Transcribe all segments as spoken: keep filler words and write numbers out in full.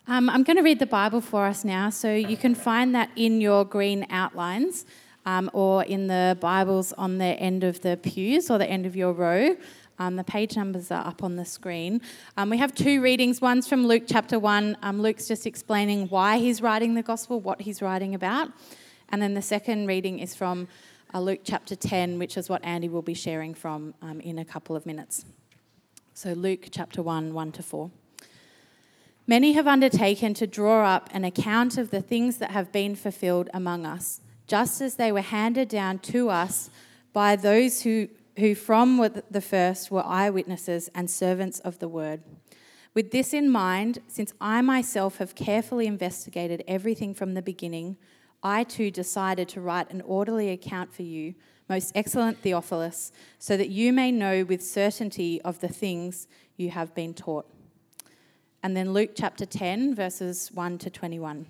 Um, I'm going to read the Bible for us now, so you can find that in your green outlines um, or in the Bibles on the end of the pews or the end of your row. Um, the page numbers are up on the screen. Um, we have two readings. One's from Luke chapter one. Um, Luke's just explaining why he's writing the gospel, what he's writing about. And then the second reading is from uh, Luke chapter ten, which is what Andy will be sharing from um, in a couple of minutes. So Luke chapter one, one to four. Many have undertaken to draw up an account of the things that have been fulfilled among us, just as they were handed down to us by those who, who from the first were eyewitnesses and servants of the word. With this in mind, since I myself have carefully investigated everything from the beginning, I too decided to write an orderly account for you, most excellent Theophilus, so that you may know with certainty of the things you have been taught. And then Luke chapter ten, verses one to twenty-one.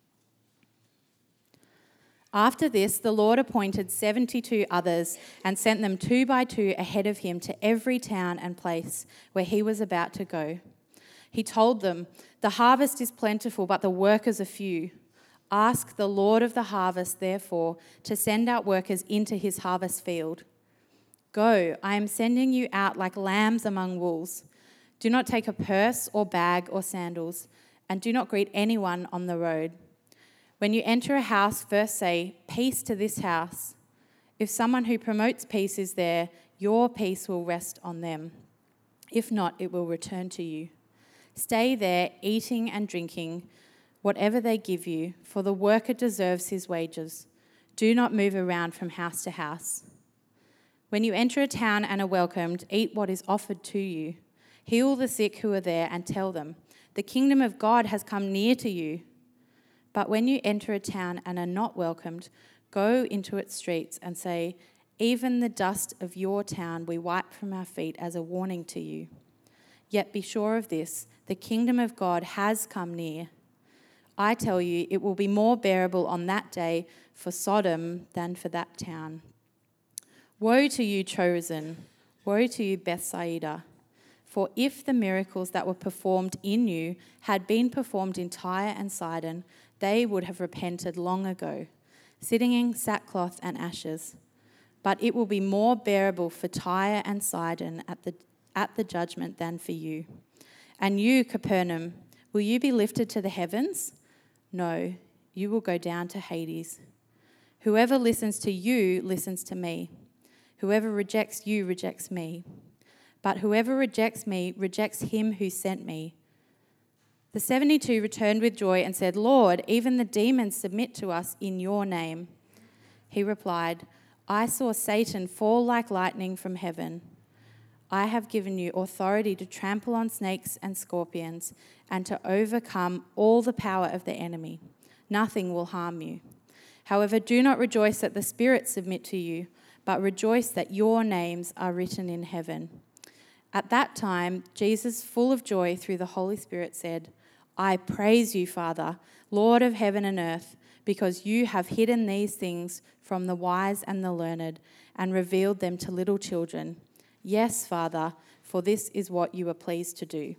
After this, the Lord appointed seventy-two others and sent them two by two ahead of him to every town and place where he was about to go. He told them, "The harvest is plentiful, but the workers are few. Ask the Lord of the harvest, therefore, to send out workers into his harvest field. Go, I am sending you out like lambs among wolves. Do not take a purse or bag or sandals, and do not greet anyone on the road. When you enter a house, first say, 'Peace to this house.' If someone who promotes peace is there, your peace will rest on them. If not, it will return to you. Stay there, eating and drinking, whatever they give you, for the worker deserves his wages. Do not move around from house to house. When you enter a town and are welcomed, eat what is offered to you. Heal the sick who are there and tell them, 'The kingdom of God has come near to you.' But when you enter a town and are not welcomed, go into its streets and say, 'Even the dust of your town we wipe from our feet as a warning to you.' Yet be sure of this, the kingdom of God has come near. I tell you, it will be more bearable on that day for Sodom than for that town. Woe to you, Chorazin! Woe to you, Bethsaida! For if the miracles that were performed in you had been performed in Tyre and Sidon, they would have repented long ago, sitting in sackcloth and ashes. But it will be more bearable for Tyre and Sidon at the, at the judgment than for you. And you, Capernaum, will you be lifted to the heavens? No, you will go down to Hades. Whoever listens to you listens to me. Whoever rejects you rejects me. But whoever rejects me rejects him who sent me." The seventy-two returned with joy and said, "Lord, even the demons submit to us in your name." He replied, "I saw Satan fall like lightning from heaven. I have given you authority to trample on snakes and scorpions and to overcome all the power of the enemy. Nothing will harm you. However, do not rejoice that the spirits submit to you, but rejoice that your names are written in heaven." At that time, Jesus, full of joy through the Holy Spirit, said, "I praise you, Father, Lord of heaven and earth, because you have hidden these things from the wise and the learned and revealed them to little children. Yes, Father, for this is what you were pleased to do."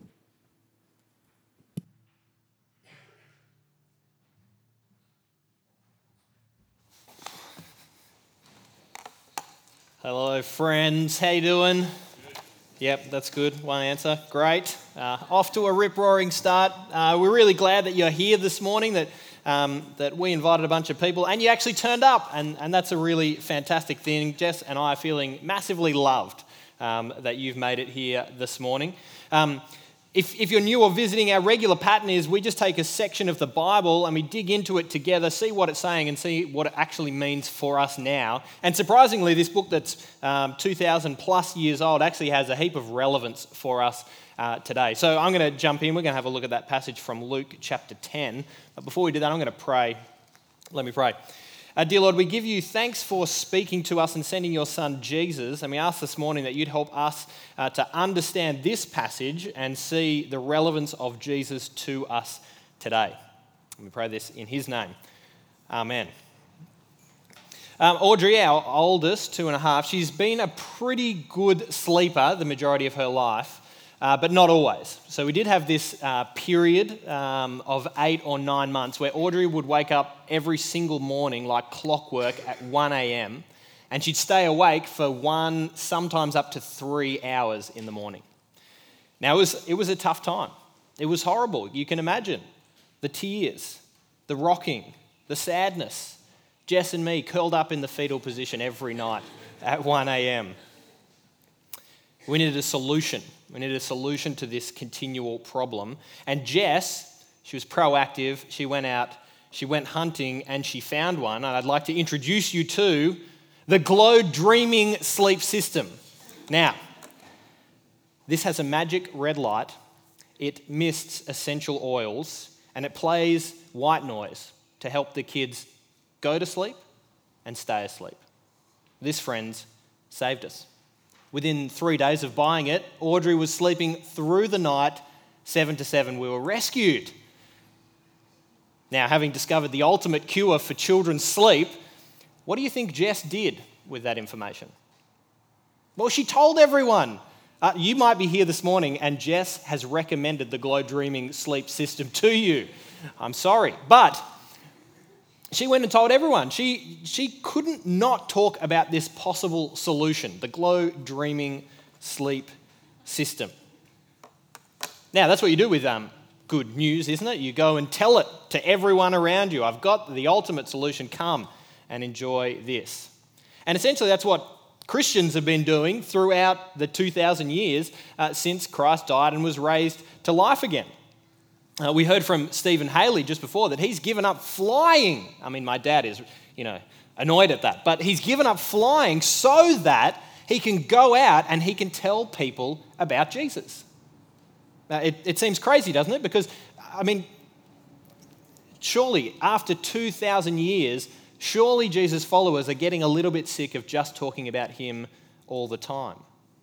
Hello, friends. How you doing? Yep, that's good. One answer. Great. Uh, off to a rip-roaring start. Uh, we're really glad that you're here this morning, that um, that we invited a bunch of people and you actually turned up, and, and that's a really fantastic thing. Jess and I are feeling massively loved um, that you've made it here this morning. Um, If, if you're new or visiting, our regular pattern is we just take a section of the Bible and we dig into it together, see what it's saying and see what it actually means for us now. And surprisingly, this book that's um, two thousand plus years old actually has a heap of relevance for us uh, today. So I'm going to jump in. We're going to have a look at that passage from Luke chapter ten. But before we do that, I'm going to pray. Let me pray. Uh, dear Lord, we give you thanks for speaking to us and sending your son Jesus, and we ask this morning that you'd help us uh, to understand this passage and see the relevance of Jesus to us today. And we pray this in his name. Amen. Um, Audrey, our oldest, two and a half, she's been a pretty good sleeper the majority of her life. uh, but not always. So we did have this uh, period um, of eight or nine months where Audrey would wake up every single morning like clockwork at one a.m. and she'd stay awake for one, sometimes up to three hours in the morning. Now, it was, it was a tough time. It was horrible. You can imagine the tears, the rocking, the sadness. Jess and me curled up in the fetal position every night at one a.m. We needed a solution. We needed a solution to this continual problem. And Jess, she was proactive. She went out, she went hunting, and she found one. And I'd like to introduce you to the Glow Dreaming Sleep System. Now, this has a magic red light. It mists essential oils, and it plays white noise to help the kids go to sleep and stay asleep. This, friends, saved us. Within three days of buying it, Audrey was sleeping through the night, seven to seven. We were rescued. Now, having discovered the ultimate cure for children's sleep, what do you think Jess did with that information? Well, she told everyone. Uh, you might be here this morning and Jess has recommended the Glow Dreaming Sleep System to you. I'm sorry, but she went and told everyone. She, she couldn't not talk about this possible solution, the Glow Dreaming Sleep System. Now, that's what you do with um, good news, isn't it? You go and tell it to everyone around you. I've got the ultimate solution. Come and enjoy this. And essentially, that's what Christians have been doing throughout the two thousand years uh, since Christ died and was raised to life again. Uh, we heard from Stephen Haley just before that he's given up flying. I mean, my dad is, you know, annoyed at that. But he's given up flying so that he can go out and he can tell people about Jesus. Now, it, it seems crazy, doesn't it? Because, I mean, surely after two thousand years, surely Jesus' followers are getting a little bit sick of just talking about him all the time.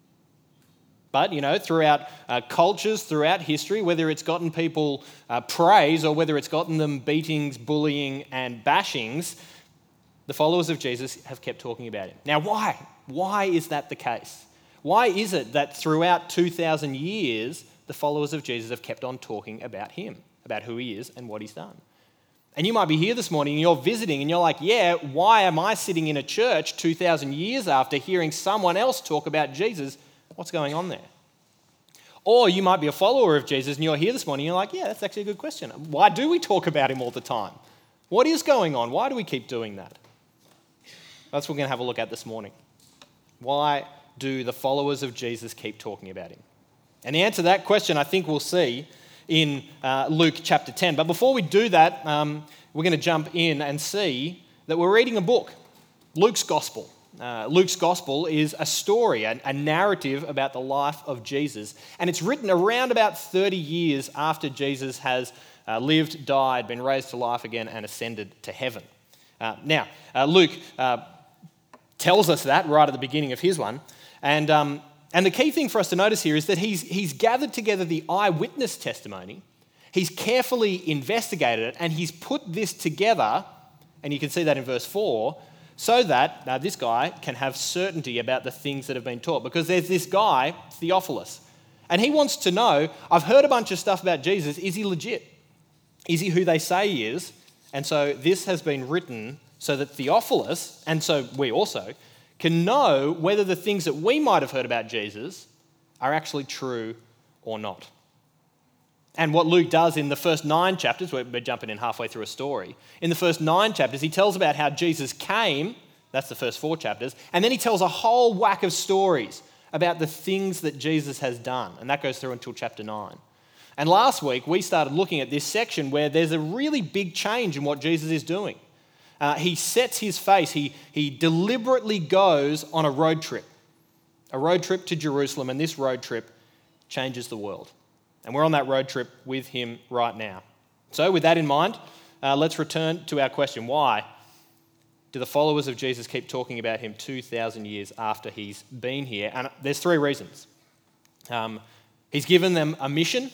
But, you know, throughout uh, cultures, throughout history, whether it's gotten people uh, praise or whether it's gotten them beatings, bullying, and bashings, the followers of Jesus have kept talking about him. Now, why? Why is that the case? Why is it that throughout two thousand years, the followers of Jesus have kept on talking about him, about who he is and what he's done? And you might be here this morning and you're visiting and you're like, yeah, why am I sitting in a church two thousand years after hearing someone else talk about Jesus? What's going on there? Or you might be a follower of Jesus and you're here this morning and you're like, yeah, that's actually a good question. Why do we talk about him all the time? What is going on? Why do we keep doing that? That's what we're going to have a look at this morning. Why do the followers of Jesus keep talking about him? And the answer to that question, I think we'll see in uh, Luke chapter ten. But before we do that, um, we're going to jump in and see that we're reading a book, Luke's Gospel. Uh, Luke's Gospel is a story, a, a narrative about the life of Jesus. And it's written around about thirty years after Jesus has uh, lived, died, been raised to life again, and ascended to heaven. Uh, now, uh, Luke uh, tells us that right at the beginning of his one. And, um, and the key thing for us to notice here is that he's, he's gathered together the eyewitness testimony. He's carefully investigated it, and he's put this together, and you can see that in verse four, so that uh, this guy can have certainty about the things that have been taught. Because there's this guy, Theophilus, and he wants to know, I've heard a bunch of stuff about Jesus, is he legit? Is he who they say he is? And so this has been written so that Theophilus, and so we also, can know whether the things that we might have heard about Jesus are actually true or not. And what Luke does in the first nine chapters, we're jumping in halfway through a story, in the first nine chapters, he tells about how Jesus came, that's the first four chapters, and then he tells a whole whack of stories about the things that Jesus has done, and that goes through until chapter nine. And last week, we started looking at this section where there's a really big change in what Jesus is doing. Uh, he sets his face, he, he deliberately goes on a road trip, a road trip to Jerusalem, and this road trip changes the world. And we're on that road trip with him right now. So with that in mind, uh, let's return to our question. Why do the followers of Jesus keep talking about him two thousand years after he's been here? And there's three reasons. Um, he's given them a mission,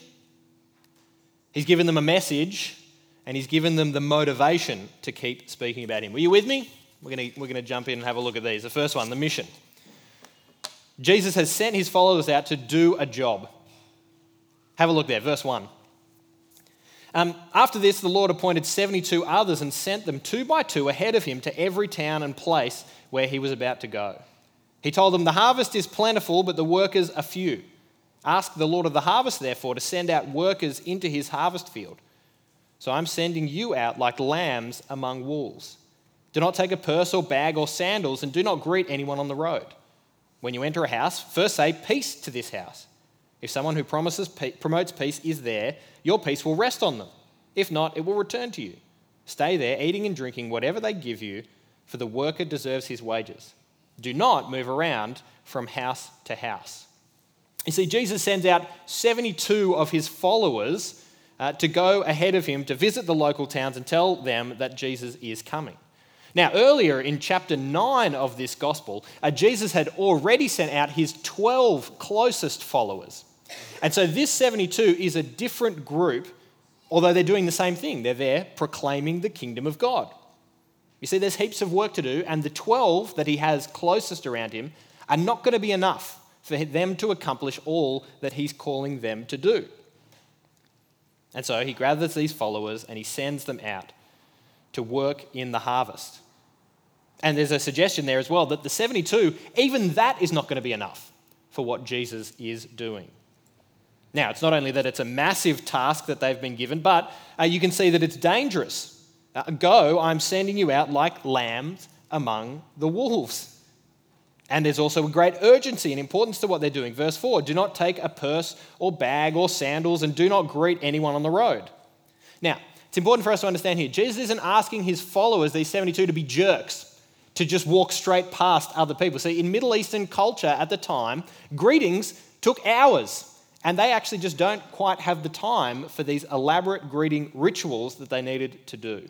he's given them a message, and he's given them the motivation to keep speaking about him. Are you with me? We're going to, we're going to jump in and have a look at these. The first one, the mission. Jesus has sent his followers out to do a job. Have a look there, verse one. Um, After this, the Lord appointed seventy-two others and sent them two by two ahead of him to every town and place where he was about to go. He told them, "The harvest is plentiful, but the workers are few. Ask the Lord of the harvest, therefore, to send out workers into his harvest field. So I'm sending you out like lambs among wolves. Do not take a purse or bag or sandals, and do not greet anyone on the road. When you enter a house, first say, 'Peace to this house.' If someone who promises promotes peace is there, your peace will rest on them. If not, it will return to you. Stay there, eating and drinking whatever they give you, for the worker deserves his wages. Do not move around from house to house." You see, Jesus sends out seventy-two of his followers uh, to go ahead of him to visit the local towns and tell them that Jesus is coming. Now, earlier in chapter nine of this gospel, uh, Jesus had already sent out his twelve closest followers. And so this seventy-two is a different group, although they're doing the same thing. They're there proclaiming the kingdom of God. You see, there's heaps of work to do, and the twelve that he has closest around him are not going to be enough for them to accomplish all that he's calling them to do. And so he gathers these followers and he sends them out to work in the harvest. And there's a suggestion there as well that the seventy-two, even that is not going to be enough for what Jesus is doing. Now, it's not only that it's a massive task that they've been given, but uh, you can see that it's dangerous. Uh, Go, I'm sending you out like lambs among the wolves. And there's also a great urgency and importance to what they're doing. Verse four, do not take a purse or bag or sandals, and do not greet anyone on the road. Now, it's important for us to understand here, Jesus isn't asking his followers, these seventy-two, to be jerks, to just walk straight past other people. See, in Middle Eastern culture at the time, greetings took hours, and they actually just don't quite have the time for these elaborate greeting rituals that they needed to do.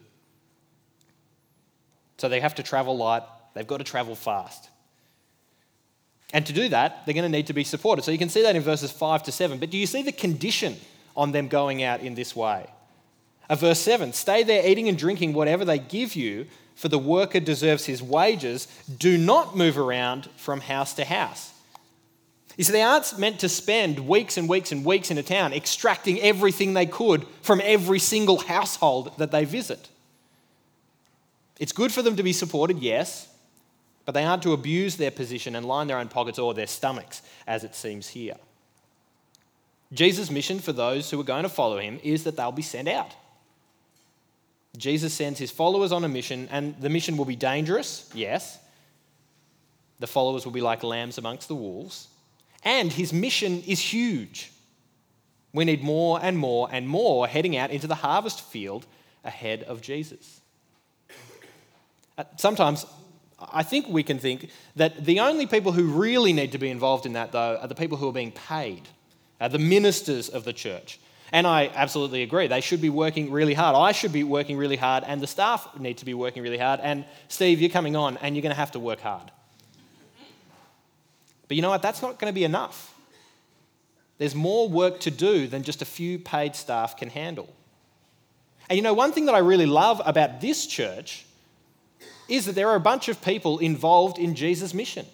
So they have to travel light, they've got to travel fast. And to do that, they're going to need to be supported. So you can see that in verses five to seven. But do you see the condition on them going out in this way? Uh, verse seven, stay there eating and drinking whatever they give you, for the worker deserves his wages. Do not move around from house to house. You see, they aren't meant to spend weeks and weeks and weeks in a town extracting everything they could from every single household that they visit. It's good for them to be supported, yes, but they aren't to abuse their position and line their own pockets or their stomachs, as it seems here. Jesus' mission for those who are going to follow him is that they'll be sent out. Jesus sends his followers on a mission, and the mission will be dangerous, yes. The followers will be like lambs amongst the wolves. And his mission is huge. We need more and more and more heading out into the harvest field ahead of Jesus. Sometimes I think we can think that the only people who really need to be involved in that, though, are the people who are being paid, are the ministers of the church. And I absolutely agree. They should be working really hard. I should be working really hard, and the staff need to be working really hard. And Steve, you're coming on, and you're going to have to work hard. But you know what? That's not going to be enough. There's more work to do than just a few paid staff can handle. And you know, one thing that I really love about this church is that there are a bunch of people involved in Jesus' mission.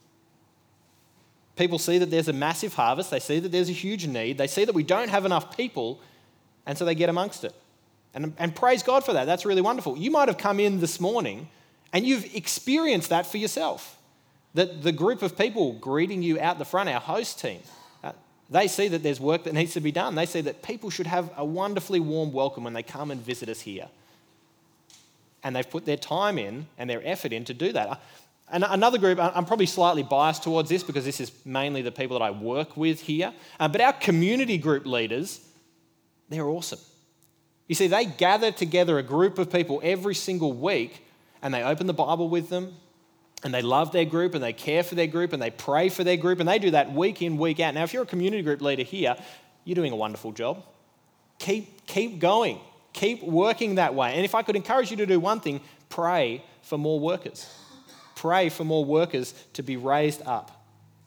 People see that there's a massive harvest, they see that there's a huge need, they see that we don't have enough people, and so they get amongst it. And, and praise God for that, that's really wonderful. You might have come in this morning and you've experienced that for yourself. That the group of people greeting you out the front, our host team, uh, they see that there's work that needs to be done. They see that people should have a wonderfully warm welcome when they come and visit us here. And they've put their time in and their effort in to do that. And another group, I'm probably slightly biased towards this because this is mainly the people that I work with here, uh, but our community group leaders, they're awesome. You see, they gather together a group of people every single week and they open the Bible with them and they love their group and they care for their group and they pray for their group, and they do that week in, week out. Now, if you're a community group leader here, you're doing a wonderful job. Keep, keep going. Keep working that way. And if I could encourage you to do one thing, pray for more workers. Pray for more workers to be raised up.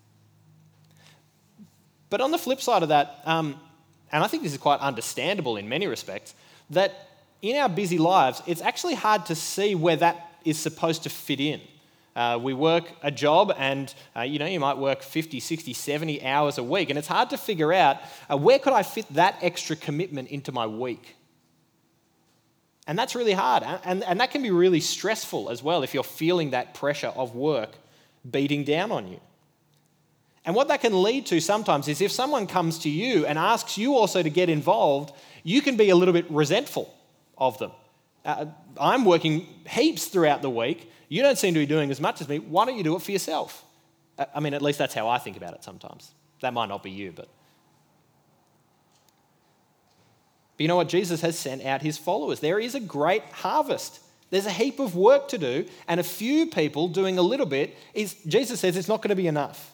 But on the flip side of that, um, and I think this is quite understandable in many respects, that in our busy lives, it's actually hard to see where that is supposed to fit in. Uh, we work a job and, uh, you know, you might work fifty, sixty, seventy hours a week, and it's hard to figure out uh, where could I fit that extra commitment into my week? And that's really hard, and, and that can be really stressful as well if you're feeling that pressure of work beating down on you. And what that can lead to sometimes is if someone comes to you and asks you also to get involved, you can be a little bit resentful of them. Uh, I'm working heaps throughout the week. You don't seem to be doing as much as me. Why don't you do it for yourself? I mean, at least that's how I think about it sometimes. That might not be you, but... But you know what? Jesus has sent out his followers. There is a great harvest. There's a heap of work to do, and a few people doing a little bit is, Jesus says, it's not going to be enough.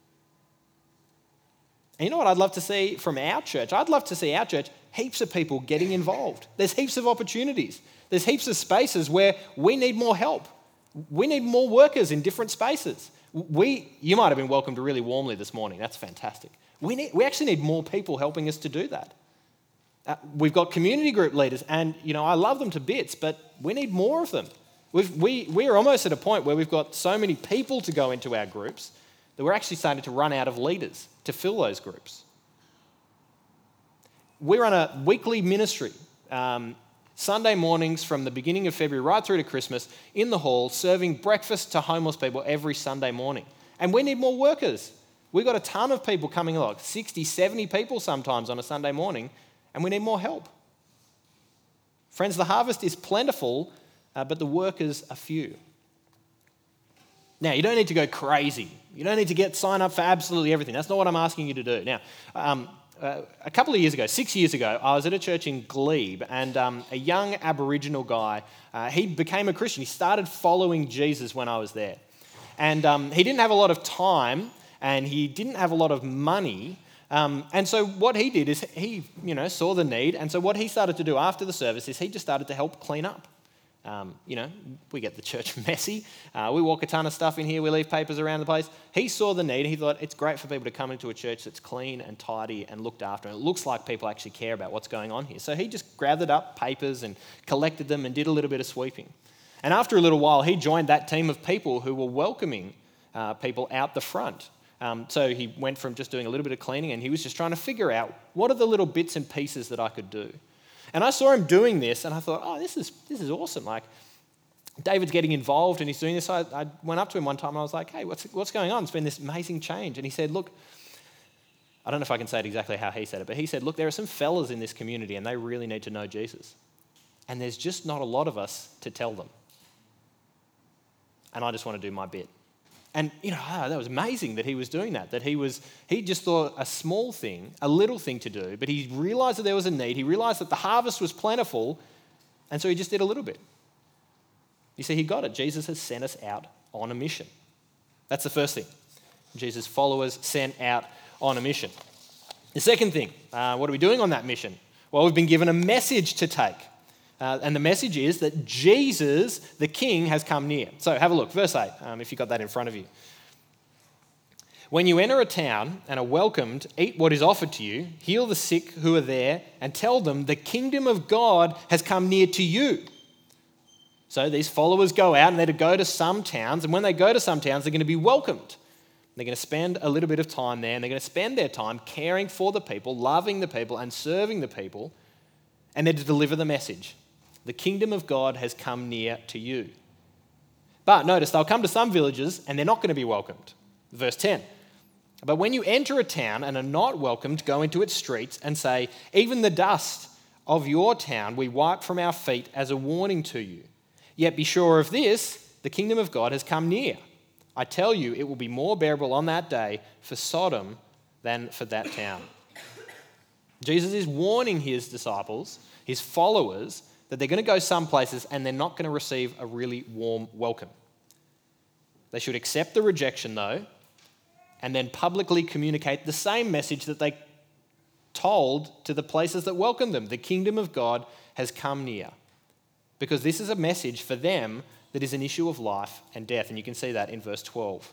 And you know what I'd love to see from our church? I'd love to see our church, heaps of people getting involved. There's heaps of opportunities. There's heaps of spaces where we need more help. We need more workers in different spaces. We, you might have been welcomed really warmly this morning. That's fantastic. We need, we actually need more people helping us to do that. Uh, we've got community group leaders, and you know I love them to bits, but we need more of them. We've, we we are almost at a point where we've got so many people to go into our groups that we're actually starting to run out of leaders to fill those groups. We run a weekly ministry, um, Sunday mornings from the beginning of February right through to Christmas in the hall, serving breakfast to homeless people every Sunday morning. And we need more workers. We've got a ton of people coming along, sixty, seventy people sometimes on a Sunday morning, and we need more help. Friends, the harvest is plentiful, uh, but the workers are few. Now, you don't need to go crazy. You don't need to get sign up for absolutely everything. That's not what I'm asking you to do. Now, um, uh, a couple of years ago, six years ago, I was at a church in Glebe, and um, a young Aboriginal guy, uh, he became a Christian. He started following Jesus when I was there. And um, he didn't have a lot of time, and he didn't have a lot of money. Um, and so what he did is he, you know, saw the need. And so what he started to do after the service is he just started to help clean up. Um, you know, we get the church messy. Uh, we walk a ton of stuff in here. We leave papers around the place. He saw the need. He thought it's great for people to come into a church that's clean and tidy and looked after. And it looks like people actually care about what's going on here. So he just gathered up papers and collected them and did a little bit of sweeping. And after a little while, he joined that team of people who were welcoming uh, people out the front. Um, so he went from just doing a little bit of cleaning, and he was just trying to figure out what are the little bits and pieces that I could do. And I saw him doing this, and I thought, oh, this is this is awesome. Like, David's getting involved, and he's doing this. I, I went up to him one time, and I was like, hey, what's what's going on? It's been this amazing change. And he said, look, I don't know if I can say it exactly how he said it, but he said, look, there are some fellas in this community, and they really need to know Jesus. And there's just not a lot of us to tell them. And I just want to do my bit. And, you know, oh, that was amazing that he was doing that, that he was, he just thought a small thing, a little thing to do, but he realised that there was a need. He realised that the harvest was plentiful, and so he just did a little bit. You see, he got it. Jesus has sent us out on a mission. That's the first thing. Jesus' followers sent out on a mission. The second thing, uh, what are we doing on that mission? Well, we've been given a message to take. Uh, and the message is that Jesus, the King, has come near. So have a look, verse eight, um, if you've got that in front of you. When you enter a town and are welcomed, eat what is offered to you, heal the sick who are there, and tell them the kingdom of God has come near to you. So these followers go out and they're to go to some towns, and when they go to some towns, they're going to be welcomed. They're going to spend a little bit of time there, and they're going to spend their time caring for the people, loving the people, and serving the people, and they're to deliver the message. The kingdom of God has come near to you. But notice, they'll come to some villages and they're not going to be welcomed. Verse ten. But when you enter a town and are not welcomed, go into its streets and say, even the dust of your town we wipe from our feet as a warning to you. Yet be sure of this, the kingdom of God has come near. I tell you, it will be more bearable on that day for Sodom than for that town. Jesus is warning his disciples, his followers, that they're going to go some places and they're not going to receive a really warm welcome. They should accept the rejection, though, and then publicly communicate the same message that they told to the places that welcomed them. The kingdom of God has come near. Because this is a message for them that is an issue of life and death. And you can see that in verse twelve.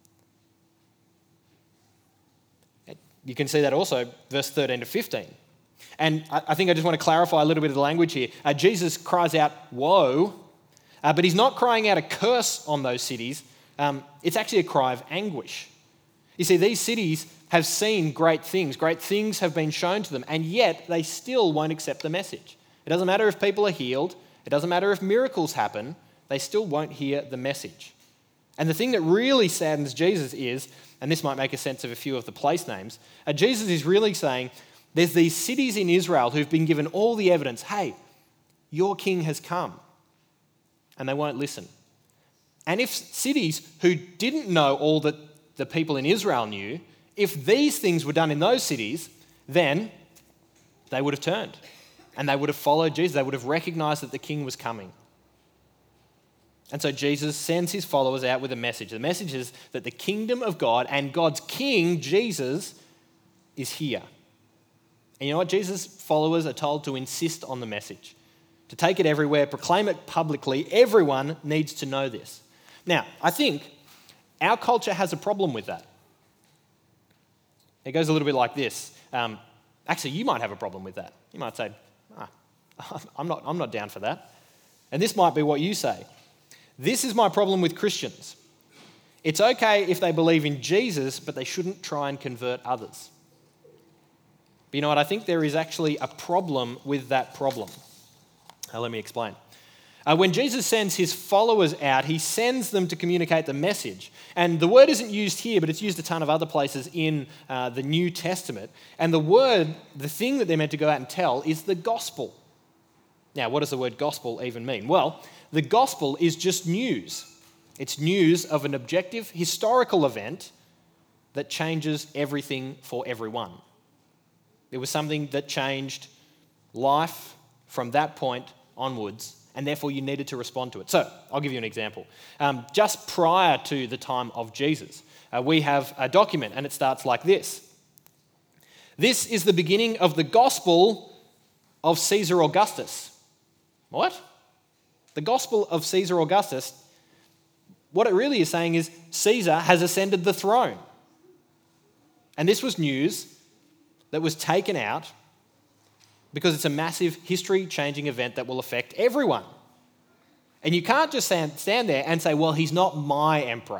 You can see that also, verse thirteen to fifteen. And I think I just want to clarify a little bit of the language here. Uh, Jesus cries out, woe, uh, but he's not crying out a curse on those cities. um, it's actually a cry of anguish. You see, these cities have seen great things. Great things have been shown to them, and yet they still won't accept the message. It doesn't matter if people are healed. It doesn't matter if miracles happen. They still won't hear the message. And the thing that really saddens Jesus is, and this might make a sense of a few of the place names, uh, Jesus is really saying there's these cities in Israel who've been given all the evidence, hey, your king has come, and they won't listen. And if cities who didn't know all that the people in Israel knew, if these things were done in those cities, then they would have turned and they would have followed Jesus. They would have recognized that the king was coming. And so Jesus sends his followers out with a message. The message is that the kingdom of God and God's king, Jesus, is here. And you know what? Jesus' followers are told to insist on the message, to take it everywhere, proclaim it publicly. Everyone needs to know this. Now, I think our culture has a problem with that. It goes a little bit like this. Um, actually, you might have a problem with that. You might say, ah, I'm not, I'm not down for that. And this might be what you say. This is my problem with Christians. It's okay if they believe in Jesus, but they shouldn't try and convert others. But you know what? I think there is actually a problem with that problem. Now, let me explain. Uh, when Jesus sends his followers out, he sends them to communicate the message. And the word isn't used here, but it's used a ton of other places in uh, the New Testament. And the word, the thing that they're meant to go out and tell, is the gospel. Now, what does the word gospel even mean? Well, the gospel is just news. It's news of an objective historical event that changes everything for everyone. It was something that changed life from that point onwards, and therefore you needed to respond to it. So, I'll give you an example. Um, just prior to the time of Jesus, uh, we have a document, and it starts like this. This is the beginning of the gospel of Caesar Augustus. What? The gospel of Caesar Augustus, what it really is saying is Caesar has ascended the throne. And this was news that was taken out because it's a massive history-changing event that will affect everyone. And you can't just stand there and say, well, he's not my emperor.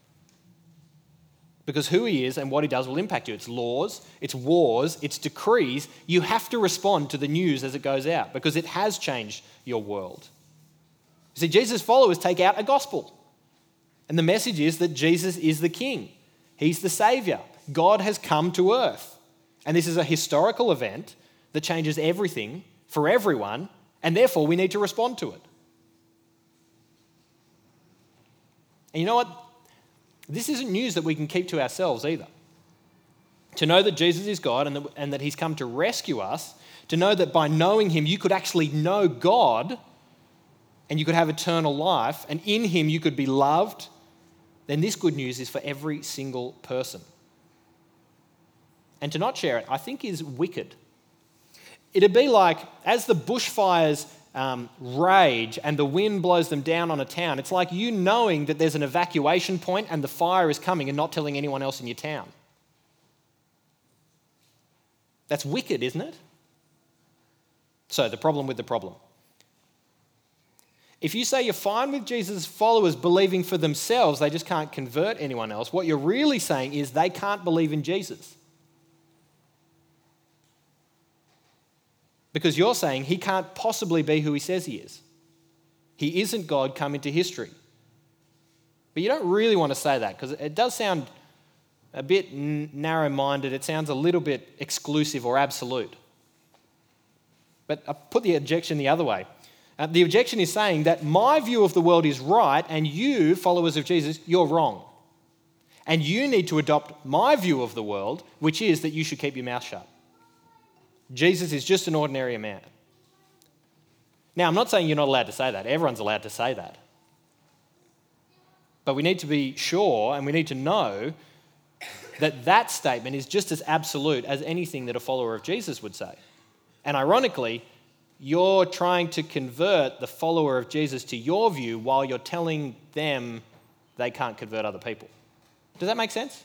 Because who he is and what he does will impact you. It's laws, it's wars, it's decrees. You have to respond to the news as it goes out because it has changed your world. You see, Jesus' followers take out a gospel. And the message is that Jesus is the king. He's the savior. God has come to earth. And this is a historical event that changes everything for everyone, and therefore we need to respond to it. And you know what? This isn't news that we can keep to ourselves either. To know that Jesus is God and that, and that he's come to rescue us, to know that by knowing him you could actually know God and you could have eternal life, and in him you could be loved, then this good news is for every single person. And to not share it, I think, is wicked. It'd be like, as the bushfires um, rage and the wind blows them down on a town, it's like you knowing that there's an evacuation point and the fire is coming and not telling anyone else in your town. That's wicked, isn't it? So, the problem with the problem. If you say you're fine with Jesus' followers believing for themselves, they just can't convert anyone else, what you're really saying is they can't believe in Jesus. Because you're saying he can't possibly be who he says he is. He isn't God come into history. But you don't really want to say that because it does sound a bit n- narrow-minded. It sounds a little bit exclusive or absolute. But I put the objection the other way. Uh, the objection is saying that my view of the world is right and you, followers of Jesus, you're wrong. And you need to adopt my view of the world, which is that you should keep your mouth shut. Jesus is just an ordinary man. Now, I'm not saying you're not allowed to say that. Everyone's allowed to say that. But we need to be sure and we need to know that that statement is just as absolute as anything that a follower of Jesus would say. And ironically, you're trying to convert the follower of Jesus to your view while you're telling them they can't convert other people. Does that make sense?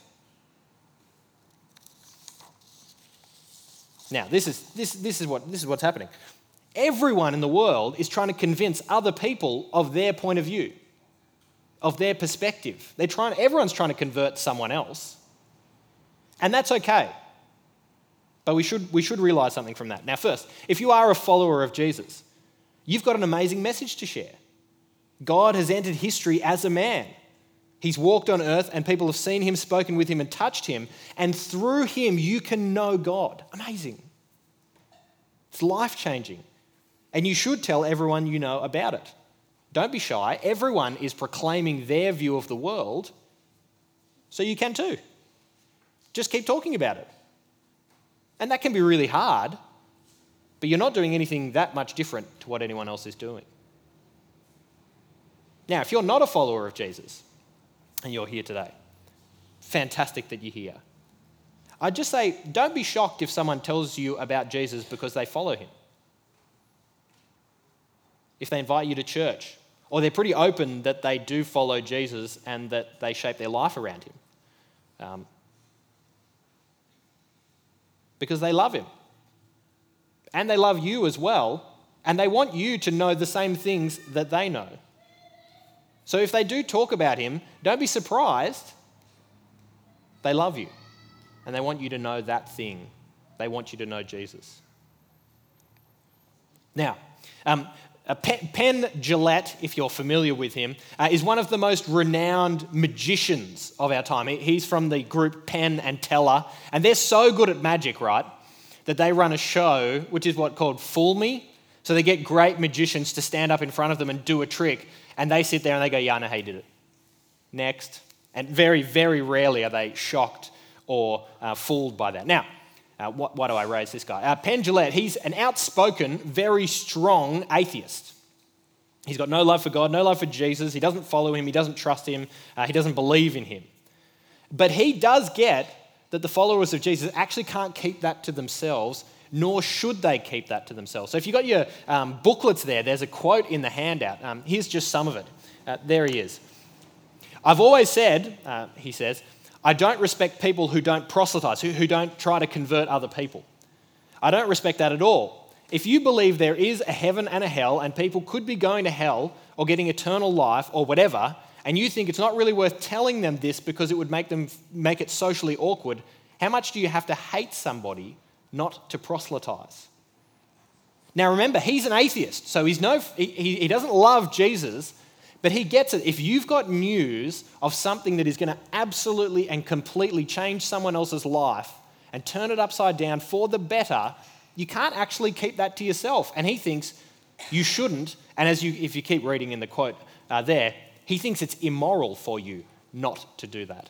Now, this is, this, this, is what, this is what's happening. Everyone in the world is trying to convince other people of their point of view, of their perspective. They're trying, everyone's trying to convert someone else. And that's okay. But we should, we should realize something from that. Now, first, if you are a follower of Jesus, you've got an amazing message to share. God has entered history as a man. He's walked on earth and people have seen him, spoken with him and touched him. And through him, you can know God. Amazing. It's life-changing. And you should tell everyone you know about it. Don't be shy. Everyone is proclaiming their view of the world, so you can too. Just keep talking about it. And that can be really hard, but you're not doing anything that much different to what anyone else is doing. Now, if you're not a follower of Jesus and you're here today, fantastic that you're here. I'd just say, don't be shocked if someone tells you about Jesus because they follow him. If they invite you to church, or they're pretty open that they do follow Jesus and that they shape their life around him. Um, because they love him. And they love you as well, and they want you to know the same things that they know. So if they do talk about him, don't be surprised. They love you, and they want you to know that thing. They want you to know Jesus. Now, um, Uh, Penn Jillette, if you're familiar with him, uh, is one of the most renowned magicians of our time. He, he's from the group Penn and Teller, and they're so good at magic, right, that they run a show, which is what called Fool Me. So they get great magicians to stand up in front of them and do a trick, and they sit there and they go, yeah, I know how you did it. Next. And very, very rarely are they shocked or uh, fooled by that. Now, Uh, what, why do I raise this guy? Uh, Penn Jillette, he's an outspoken, very strong atheist. He's got no love for God, no love for Jesus. He doesn't follow him. He doesn't trust him. Uh, he doesn't believe in him. But he does get that the followers of Jesus actually can't keep that to themselves, nor should they keep that to themselves. So if you've got your um, booklets there, there's a quote in the handout. Um, here's just some of it. Uh, there he is. I've always said, uh, he says, I don't respect people who don't proselytize, who, who don't try to convert other people. I don't respect that at all. If you believe there is a heaven and a hell and people could be going to hell or getting eternal life or whatever, and you think it's not really worth telling them this because it would make them make it socially awkward, how much do you have to hate somebody not to proselytize? Now remember, he's an atheist, so he's no, he, he doesn't love Jesus, but he gets it. If you've got news of something that is going to absolutely and completely change someone else's life and turn it upside down for the better, you can't actually keep that to yourself. And he thinks you shouldn't. And as you, if you keep reading in the quote uh, there, he thinks it's immoral for you not to do that.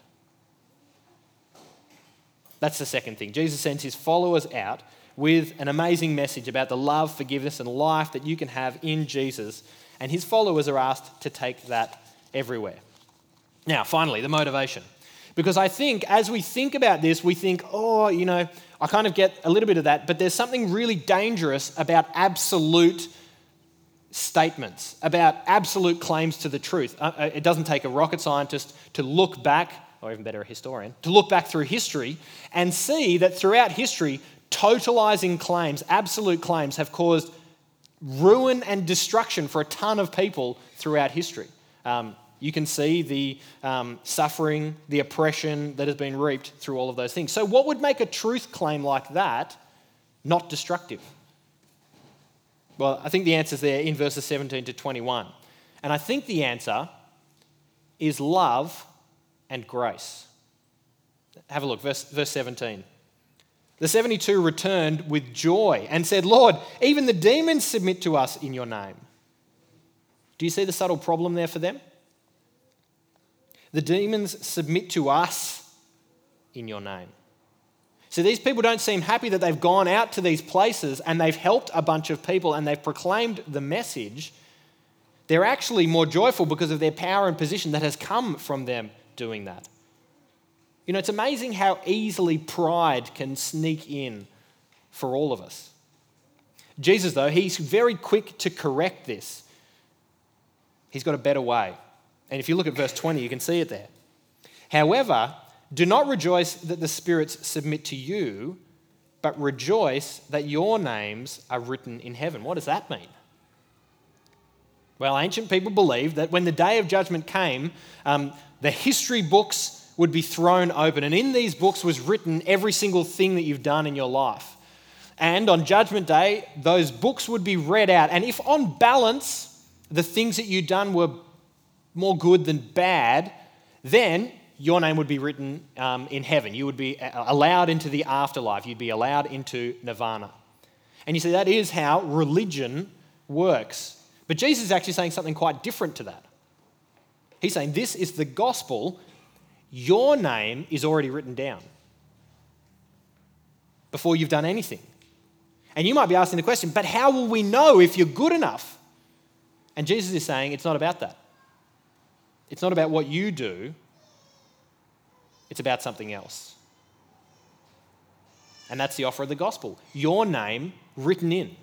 That's the second thing. Jesus sends his followers out with an amazing message about the love, forgiveness, and life that you can have in Jesus. And his followers are asked to take that everywhere. Now, finally, the motivation. Because I think as we think about this, we think, oh, you know, I kind of get a little bit of that, but there's something really dangerous about absolute statements, about absolute claims to the truth. Uh, it doesn't take a rocket scientist to look back, or even better, a historian, to look back through history and see that throughout history, totalizing claims, absolute claims, have caused ruin and destruction for a ton of people throughout history. Um, you can see the um, suffering, the oppression that has been reaped through all of those things. So what would make a truth claim like that not destructive? Well, I think the answer's there in verses seventeen to twenty-one. And I think the answer is love and grace. Have a look, verse, verse seventeen. The seventy-two returned with joy and said, Lord, even the demons submit to us in your name. Do you see the subtle problem there for them? The demons submit to us in your name. So these people don't seem happy that they've gone out to these places and they've helped a bunch of people and they've proclaimed the message. They're actually more joyful because of their power and position that has come from them doing that. You know, it's amazing how easily pride can sneak in for all of us. Jesus, though, he's very quick to correct this. He's got a better way. And if you look at verse twenty, you can see it there. However, do not rejoice that the spirits submit to you, but rejoice that your names are written in heaven. What does that mean? Well, ancient people believed that when the day of judgment came, um, the history books would be thrown open. And in these books was written every single thing that you've done in your life. And on Judgment Day, those books would be read out. And if on balance, the things that you'd done were more good than bad, then your name would be written um, in heaven. You would be allowed into the afterlife. You'd be allowed into nirvana. And you see, that is how religion works. But Jesus is actually saying something quite different to that. He's saying this is the gospel. Your name is already written down before you've done anything. And you might be asking the question, but how will we know if you're good enough? And Jesus is saying it's not about that. It's not about what you do. It's about something else. And that's the offer of the gospel. Your name written in.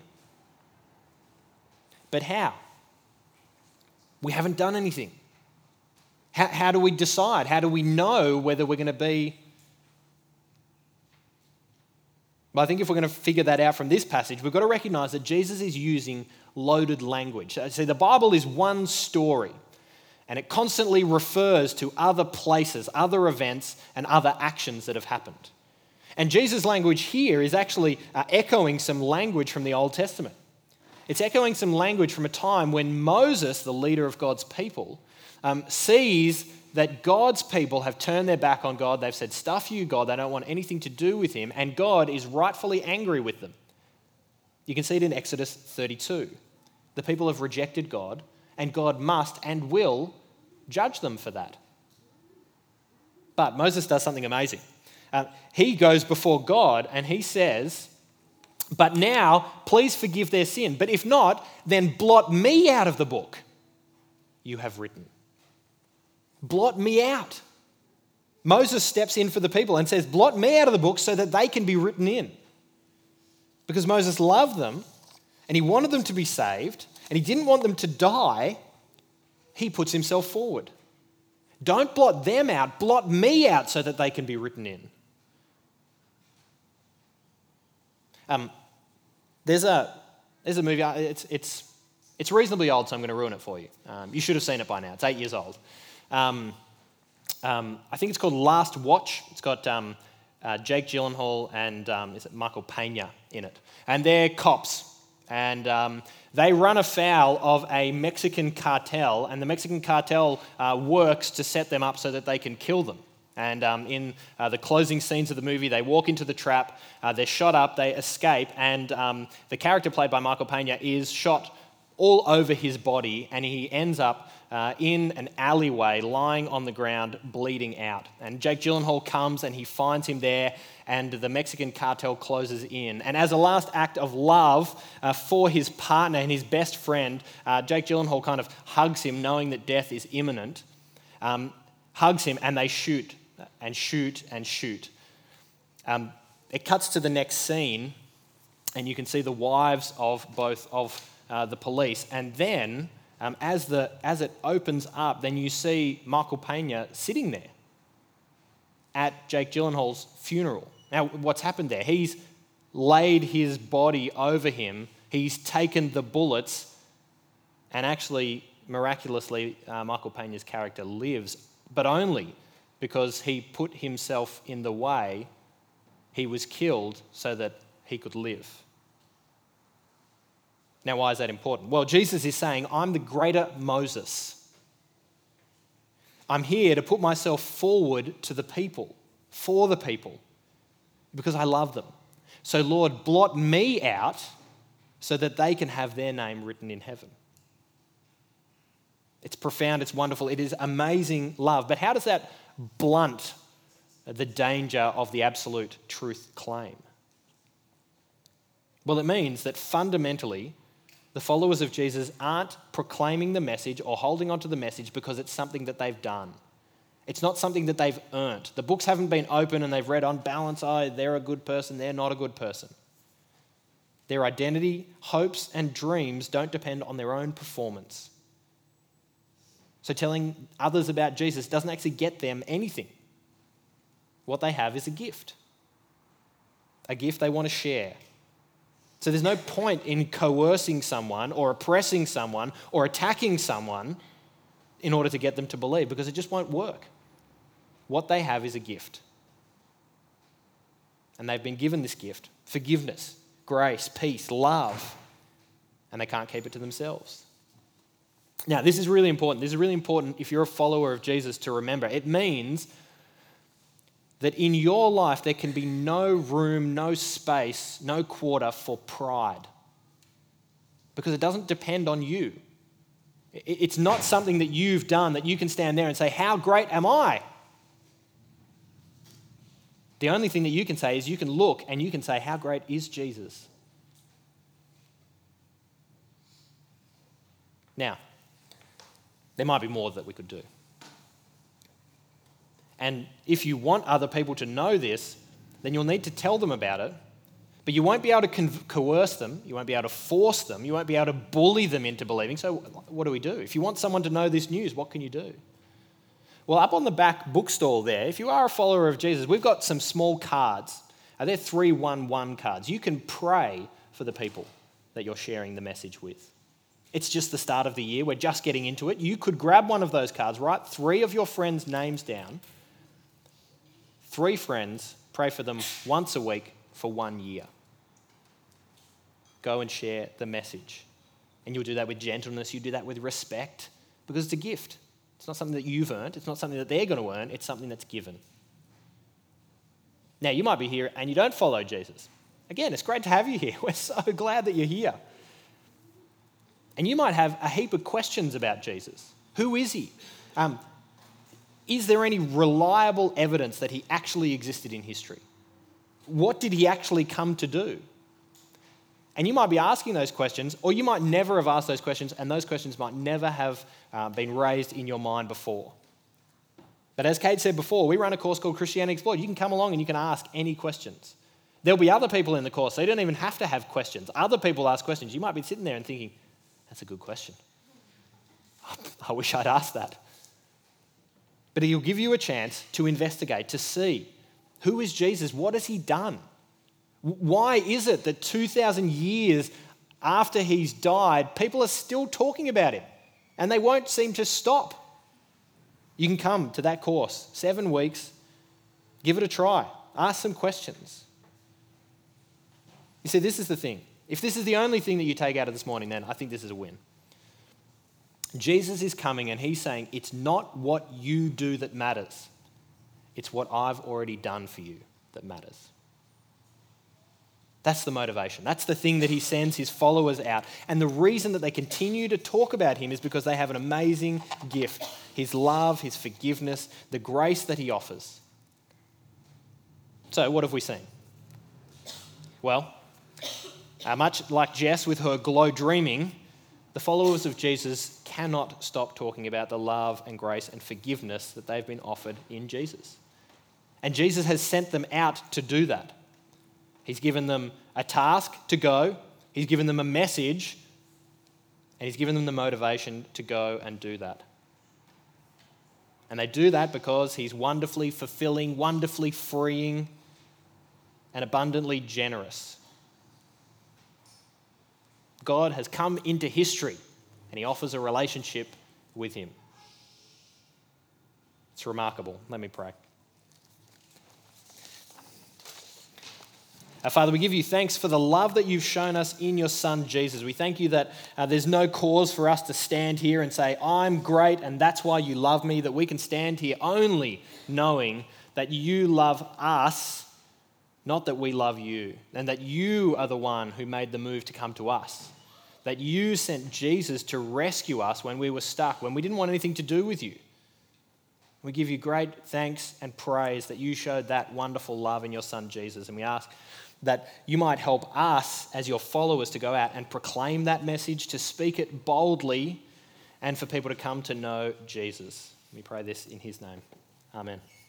But how? We haven't done anything. How, how do we decide? How do we know whether we're going to be? Well, I think if we're going to figure that out from this passage, we've got to recognize that Jesus is using loaded language. See, the Bible is one story, and it constantly refers to other places, other events, and other actions that have happened. And Jesus' language here is actually uh, echoing some language from the Old Testament. It's echoing some language from a time when Moses, the leader of God's people, um, sees that God's people have turned their back on God. They've said, stuff you, God. They don't want anything to do with him. And God is rightfully angry with them. You can see it in Exodus thirty-two. The people have rejected God, and God must and will judge them for that. But Moses does something amazing. Uh, he goes before God and he says, but now, please forgive their sin. But if not, then blot me out of the book you have written. Blot me out. Moses steps in for the people and says, blot me out of the book so that they can be written in. Because Moses loved them and he wanted them to be saved and he didn't want them to die, he puts himself forward. Don't blot them out, blot me out so that they can be written in. Um, there's a there's a movie. It's it's it's reasonably old, so I'm going to ruin it for you. Um, you should have seen it by now. It's eight years old. Um, um, I think it's called Last Watch. It's got um, uh, Jake Gyllenhaal and um, is it Michael Pena in it, and they're cops, and um, they run afoul of a Mexican cartel, and the Mexican cartel uh, works to set them up so that they can kill them. And um, in uh, the closing scenes of the movie, they walk into the trap, uh, they're shot up, they escape, and um, the character played by Michael Pena is shot all over his body, and he ends up uh, in an alleyway, lying on the ground, bleeding out. And Jake Gyllenhaal comes and he finds him there, and the Mexican cartel closes in. And as a last act of love uh, for his partner and his best friend, uh, Jake Gyllenhaal kind of hugs him, knowing that death is imminent, um, hugs him, and they shoot. And shoot and shoot. Um, it cuts to the next scene, and you can see the wives of both of uh, the police. And then, um, as the as it opens up, then you see Michael Pena sitting there at Jake Gyllenhaal's funeral. Now, what's happened there? He's laid his body over him. He's taken the bullets, and actually, miraculously, uh, Michael Pena's character lives, but only because he put himself in the way. He was killed so that he could live. Now, why is that important? Well, Jesus is saying, I'm the greater Moses. I'm here to put myself forward to the people, for the people, because I love them. So, Lord, blot me out so that they can have their name written in heaven. It's profound, it's wonderful, it is amazing love. But how does that blunt the danger of the absolute truth claim? Well, it means that fundamentally, the followers of Jesus aren't proclaiming the message or holding on to the message because it's something that they've done. It's not something that they've earned. The books haven't been open and they've read on balance, oh, they're a good person, they're not a good person. Their identity, hopes, and dreams don't depend on their own performance. So telling others about Jesus doesn't actually get them anything. What they have is a gift. A gift they want to share. So there's no point in coercing someone or oppressing someone or attacking someone in order to get them to believe, because it just won't work. What they have is a gift. And they've been given this gift: forgiveness, grace, peace, love. And they can't keep it to themselves. Now, this is really important. This is really important if you're a follower of Jesus to remember. It means that in your life there can be no room, no space, no quarter for pride. Because it doesn't depend on you. It's not something that you've done that you can stand there and say, how great am I? The only thing that you can say is you can look and you can say, how great is Jesus? Now, there might be more that we could do. And if you want other people to know this, then you'll need to tell them about it. But you won't be able to con- coerce them. You won't be able to force them. You won't be able to bully them into believing. So what do we do? If you want someone to know this news, what can you do? Well, up on the back bookstall there, if you are a follower of Jesus, we've got some small cards. Uh, they're three one one cards. You can pray for the people that you're sharing the message with. It's just the start of the year. We're just getting into it. You could grab one of those cards, write three of your friends' names down. Three friends, pray for them once a week for one year. Go and share the message. And you'll do that with gentleness. You do that with respect, because it's a gift. It's not something that you've earned. It's not something that they're going to earn. It's something that's given. Now, you might be here and you don't follow Jesus. Again, it's great to have you here. We're so glad that you're here. And you might have a heap of questions about Jesus. Who is he? Um, is there any reliable evidence that he actually existed in history? What did he actually come to do? And you might be asking those questions, or you might never have asked those questions, and those questions might never have uh, been raised in your mind before. But as Kate said before, we run a course called Christianity Explored. You can come along and you can ask any questions. There'll be other people in the course, so you don't even have to have questions. Other people ask questions. You might be sitting there and thinking, that's a good question. I wish I'd asked that. But he'll give you a chance to investigate, to see who is Jesus, what has he done? Why is it that two thousand years after he's died, people are still talking about him and they won't seem to stop? You can come to that course, seven weeks, give it a try, ask some questions. You see, this is the thing. If this is the only thing that you take out of this morning, then I think this is a win. Jesus is coming and he's saying, it's not what you do that matters. It's what I've already done for you that matters. That's the motivation. That's the thing that he sends his followers out. And the reason that they continue to talk about him is because they have an amazing gift. His love, his forgiveness, the grace that he offers. So what have we seen? Well, uh, much like Jess with her glow dreaming, the followers of Jesus cannot stop talking about the love and grace and forgiveness that they've been offered in Jesus. And Jesus has sent them out to do that. He's given them a task to go, he's given them a message, and he's given them the motivation to go and do that. And they do that because he's wonderfully fulfilling, wonderfully freeing, and abundantly generous. God has come into history and he offers a relationship with him. It's remarkable. Let me pray. Uh, Father, we give you thanks for the love that you've shown us in your Son, Jesus. We thank you that uh, there's no cause for us to stand here and say, I'm great and that's why you love me, that we can stand here only knowing that you love us, not that we love you, and that you are the one who made the move to come to us, that you sent Jesus to rescue us when we were stuck, when we didn't want anything to do with you. We give you great thanks and praise that you showed that wonderful love in your Son, Jesus, and we ask that you might help us as your followers to go out and proclaim that message, to speak it boldly, and for people to come to know Jesus. We pray this in his name. Amen.